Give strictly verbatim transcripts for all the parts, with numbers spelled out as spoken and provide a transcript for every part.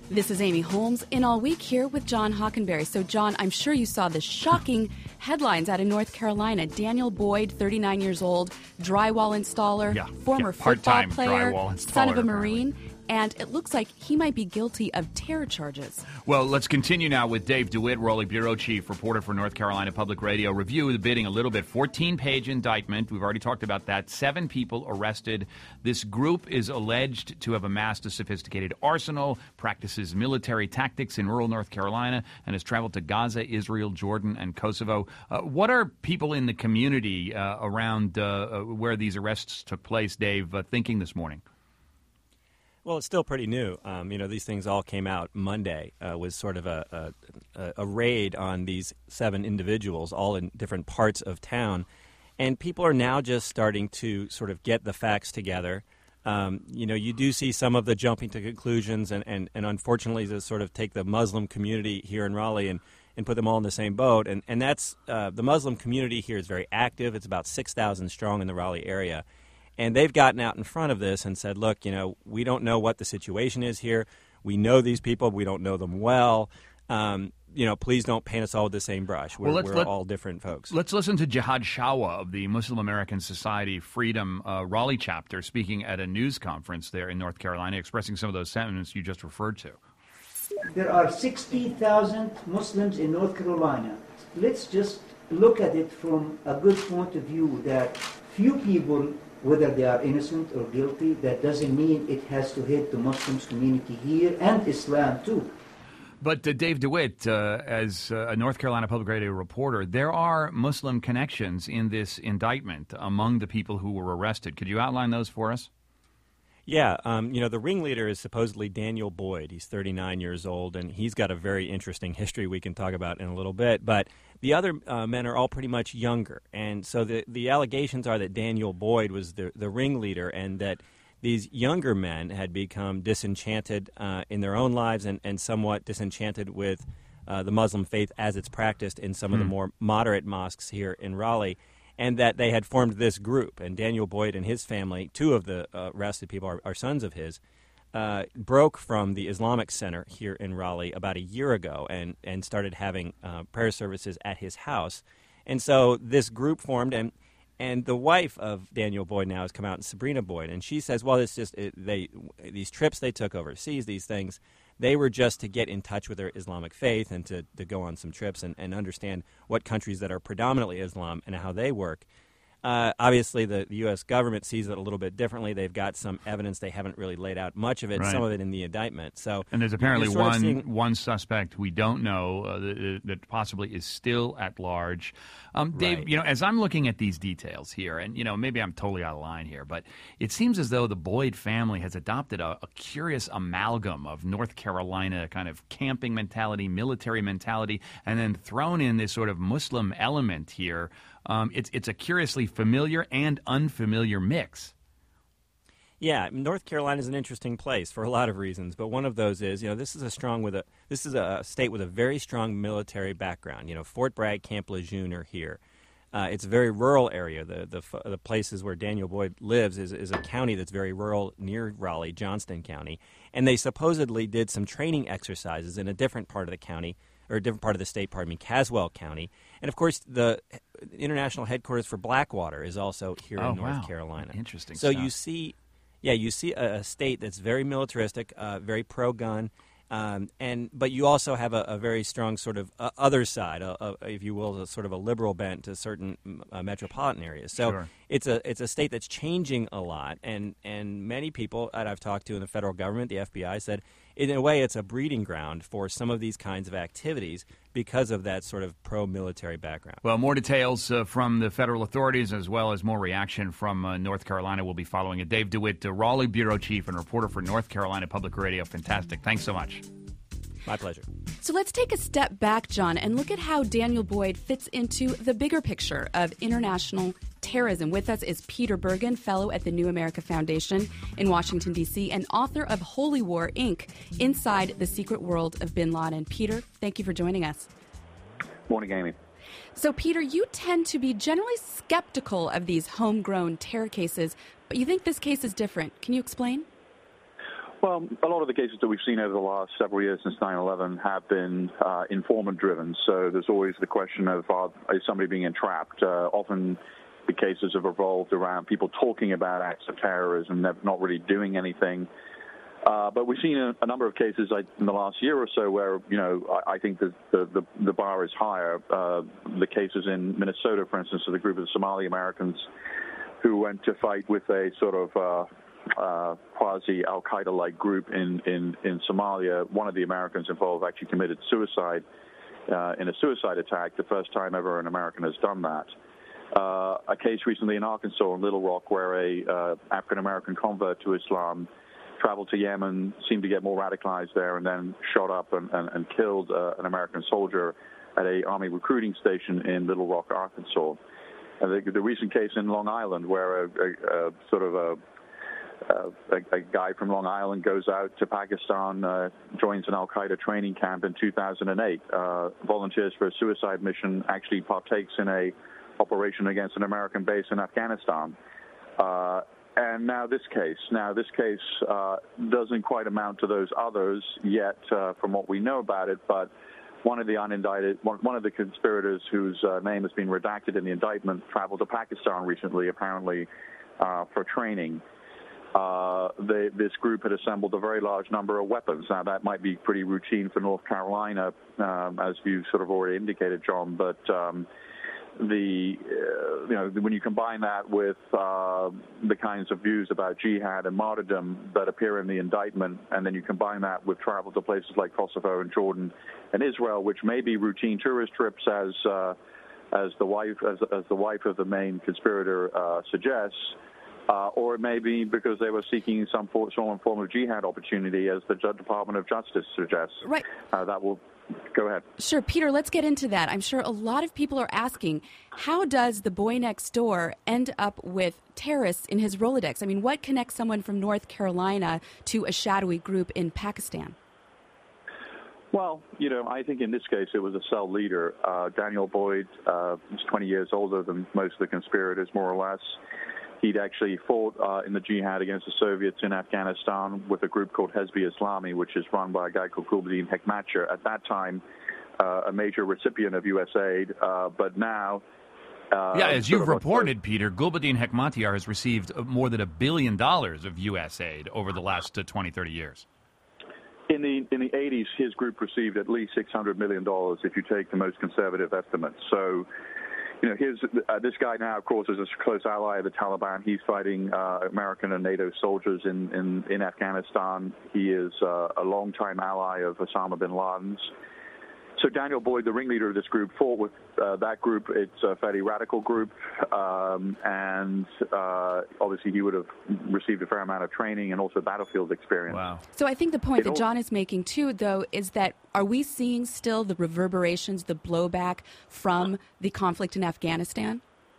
This is Amy Holmes in All Week here with John Hockenberry. So, John, I'm sure you saw the shocking headlines out of North Carolina. Daniel Boyd, thirty-nine years old, drywall installer, yeah, former yeah, football player, drywall installer, son of a apparently. Marine. And it looks like he might be guilty of terror charges. Well, let's continue now with Dave DeWitt, Raleigh Bureau Chief, reporter for North Carolina Public Radio. Review the bidding a little bit. fourteen-page indictment. We've already talked about that. Seven people arrested. This group is alleged to have amassed a sophisticated arsenal, practices military tactics in rural North Carolina, and has traveled to Gaza, Israel, Jordan, and Kosovo. Uh, what are people in the community uh, around uh, where these arrests took place, Dave, uh, thinking this morning? Well, it's still pretty new. Um, you know, these things all came out Monday uh, with sort of a, a, a raid on these seven individuals, all in different parts of town. And people are now just starting to sort of get the facts together. Um, you know, you do see some of the jumping to conclusions and, and, and unfortunately to sort of take the Muslim community here in Raleigh and, and put them all in the same boat. And, and that's uh, the Muslim community here is very active. It's about six thousand strong in the Raleigh area. And they've gotten out in front of this and said, look, you know, we don't know what the situation is here. We know these people. We don't know them well. Um, you know, please don't paint us all with the same brush. We're, well, we're let, all different folks. Let's listen to Jihad Shawa of the Muslim American Society Freedom uh, Raleigh chapter speaking at a news conference there in North Carolina, expressing some of those sentiments you just referred to. There are sixty thousand Muslims in North Carolina. Let's just look at it from a good point of view that few people, whether they are innocent or guilty, that doesn't mean it has to hit the Muslims community here and Islam too. But uh, Dave DeWitt, uh, as uh, a North Carolina Public Radio reporter, there are Muslim connections in this indictment among the people who were arrested. Could you outline those for us? Yeah, um, you know, the ringleader is supposedly Daniel Boyd. He's thirty-nine years old, and he's got a very interesting history we can talk about in a little bit. But the other uh, men are all pretty much younger. And so the, the allegations are that Daniel Boyd was the, the ringleader and that these younger men had become disenchanted uh, in their own lives and, and somewhat disenchanted with uh, the Muslim faith as it's practiced in some hmm. of the more moderate mosques here in Raleigh, and that they had formed this group. And Daniel Boyd and his family, two of the uh, arrested people are, are sons of his, uh, broke from the Islamic Center here in Raleigh about a year ago and, and started having uh, prayer services at his house. And so this group formed, and and the wife of Daniel Boyd now has come out, Sabrina Boyd, and she says, well, it's just it, they these trips they took overseas, these things, they were just to get in touch with their Islamic faith and to, to go on some trips and, and understand what countries that are predominantly Islam and how they work. Uh, obviously, the, the U S government sees it a little bit differently. They've got some evidence. They haven't really laid out much of it, right. some of it in the indictment. So, and there's apparently one seeing... one suspect we don't know uh, that, that possibly is still at large. Um, Dave, right. you know, as I'm looking at these details here, and, you know, maybe I'm totally out of line here, but it seems as though the Boyd family has adopted a, a curious amalgam of North Carolina kind of camping mentality, military mentality, and then thrown in this sort of Muslim element here. Um, it's it's a curiously familiar and unfamiliar mix. Yeah, North Carolina is an interesting place for a lot of reasons, but one of those is, you know, this is a strong with a this is a state with a very strong military background. You know, Fort Bragg, Camp Lejeune are here. Uh, it's a very rural area. The the the places where Daniel Boyd lives is is a county that's very rural near Raleigh, Johnston County, and they supposedly did some training exercises in a different part of the county. Or a different part of the state, pardon me, Caswell County. And, of course, the international headquarters for Blackwater is also here oh, in North wow. Carolina. Interesting So stuff. you see, yeah, you see a, a state that's very militaristic, uh, very pro-gun, um, and but you also have a, a very strong sort of uh, other side, uh, uh, if you will, a sort of a liberal bent to certain uh, metropolitan areas. So sure. it's a it's a state that's changing a lot, and, and many people that I've talked to in the federal government, the F B I, said, in a way, it's a breeding ground for some of these kinds of activities because of that sort of pro-military background. Well, more details uh, from the federal authorities as well as more reaction from uh, North Carolina will be following it. Dave DeWitt, uh, Raleigh Bureau Chief and reporter for North Carolina Public Radio. Fantastic. Thanks so much. My pleasure. So let's take a step back, John, and look at how Daniel Boyd fits into the bigger picture of international terrorism. With us is Peter Bergen, fellow at the New America Foundation in Washington, D C, and author of Holy War, Incorporated, Inside the Secret World of Bin Laden. Peter, thank you for joining us. Morning, Amy. So, Peter, you tend to be generally skeptical of these homegrown terror cases, but you think this case is different. Can you explain? Well, a lot of the cases that we've seen over the last several years since nine eleven have been uh, informant-driven. So there's always the question of uh, is somebody being entrapped? Uh, often the cases have revolved around people talking about acts of terrorism, not really doing anything. Uh, but we've seen a, a number of cases like, in the last year or so where, you know, I, I think the, the, the bar is higher. Uh, the cases in Minnesota, for instance, of the group of Somali Americans who went to fight with a sort of uh, uh, quasi-Al-Qaeda-like group in, in, in Somalia. One of the Americans involved actually committed suicide uh, in a suicide attack, the first time ever an American has done that. Uh, a case recently in Arkansas, in Little Rock, where a uh, African-American convert to Islam traveled to Yemen, seemed to get more radicalized there, and then shot up and, and, and killed uh, an American soldier at a Army recruiting station in Little Rock, Arkansas. And the, the recent case in Long Island, where a, a, a sort of a Uh, a, a guy from Long Island goes out to Pakistan, uh, joins an Al-Qaeda training camp in two thousand eight, uh, volunteers for a suicide mission, actually partakes in a operation against an American base in Afghanistan. Uh, and now this case. Now this case uh, doesn't quite amount to those others yet uh, from what we know about it, but one of the unindicted, one, one of the conspirators whose uh, name has been redacted in the indictment traveled to Pakistan recently, apparently uh, for training. Uh, they, this group had assembled a very large number of weapons. Now, that might be pretty routine for North Carolina, um, as you sort of already indicated, John, but um, the, uh, you know, when you combine that with uh, the kinds of views about jihad and martyrdom that appear in the indictment, and then you combine that with travel to places like Kosovo and Jordan and Israel, which may be routine tourist trips, as uh, as the wife as, as the wife of the main conspirator uh, suggests, Uh, or it may be because they were seeking some form, form of jihad opportunity, as the Department of Justice suggests. Right. Uh, that will go ahead. Sure, Peter, let's get into that. I'm sure a lot of people are asking, how does the boy next door end up with terrorists in his Rolodex? I mean, what connects someone from North Carolina to a shadowy group in Pakistan? Well, you know, I think in this case it was a cell leader. Uh, Daniel Boyd uh, is twenty years older than most of the conspirators, more or less. He'd actually fought uh, in the jihad against the Soviets in Afghanistan with a group called Hezbi Islami, which is run by a guy called Gulbuddin Hekmatyar, at that time uh, a major recipient of U S aid, uh, but now... Uh, yeah, as you've reported, Peter, Gulbuddin Hekmatyar has received more than a billion dollars of U S aid over the last uh, twenty, thirty years. In the in the eighties, his group received at least six hundred million dollars if you take the most conservative estimates. So... You know, his, uh, this guy now, of course, is a close ally of the Taliban. He's fighting uh, American and NATO soldiers in, in, in Afghanistan. He is uh, a longtime ally of Osama bin Laden's. So Daniel Boyd, the ringleader of this group, fought with uh, that group. It's a fairly radical group, um, and uh, obviously he would have received a fair amount of training and also battlefield experience. Wow. So I think the point it that John is making, too, though, is that are we seeing still the reverberations, the blowback from the conflict in Afghanistan?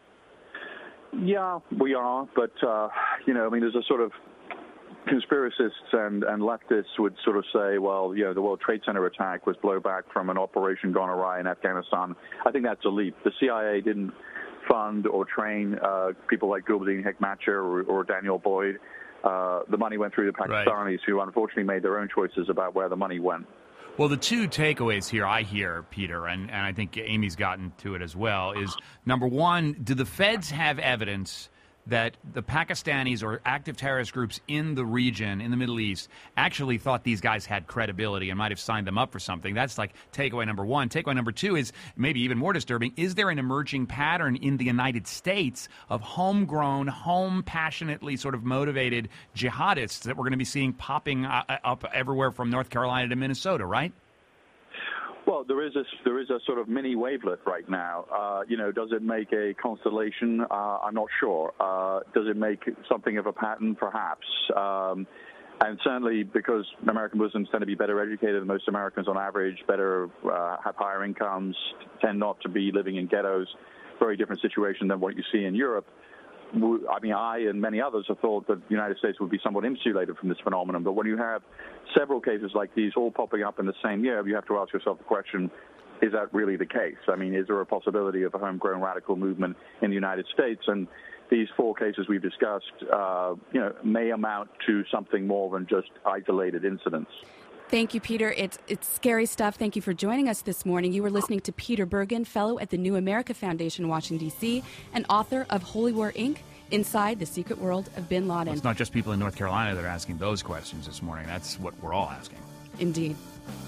Yeah, we are, but, uh, you know, I mean, there's a sort of conspiracists and, and leftists would sort of say, well, you know, the World Trade Center attack was blowback from an operation gone awry in Afghanistan. I think that's a leap. The C I A didn't fund or train uh, people like Gulbuddin Hekmatyar or, or Daniel Boyd. Uh, the money went through the Pakistanis, right, who unfortunately made their own choices about where the money went. Well, the two takeaways here I hear, Peter, and, and I think Amy's gotten to it as well, is, number one, do the feds have evidence that the Pakistanis or active terrorist groups in the region, in the Middle East, actually thought these guys had credibility and might have signed them up for something? That's like takeaway number one. Takeaway number two is maybe even more disturbing. Is there an emerging pattern in the United States of homegrown, home passionately sort of motivated jihadists that we're going to be seeing popping up everywhere from North Carolina to Minnesota, right? Well, there is a there is a sort of mini wavelet right now. Uh, you know, does it make a constellation? Uh, I'm not sure. Uh, does it make something of a pattern? Perhaps. Um, and certainly because American Muslims tend to be better educated than most Americans on average, better uh, have higher incomes, tend not to be living in ghettos. Very different situation than what you see in Europe. I mean, I and many others have thought that the United States would be somewhat insulated from this phenomenon. But when you have several cases like these all popping up in the same year, you have to ask yourself the question, is that really the case? I mean, is there a possibility of a homegrown radical movement in the United States? And these four cases we've discussed, uh, you know, may amount to something more than just isolated incidents. Thank you, Peter. It's it's scary stuff. Thank you for joining us this morning. You were listening to Peter Bergen, fellow at the New America Foundation, Washington, D C, and author of Holy War, Incorporated, Inside the Secret World of Bin Laden. Well, it's not just people in North Carolina that are asking those questions this morning. That's what we're all asking. Indeed.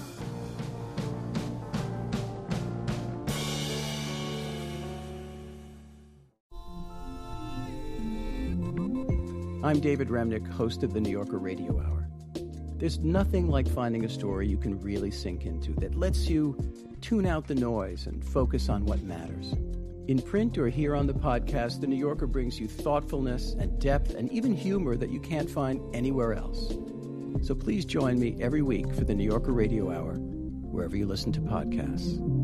I'm David Remnick, host of the New Yorker Radio Hour. There's nothing like finding a story you can really sink into that lets you tune out the noise and focus on what matters. In print or here on the podcast, The New Yorker brings you thoughtfulness and depth and even humor that you can't find anywhere else. So please join me every week for The New Yorker Radio Hour, wherever you listen to podcasts.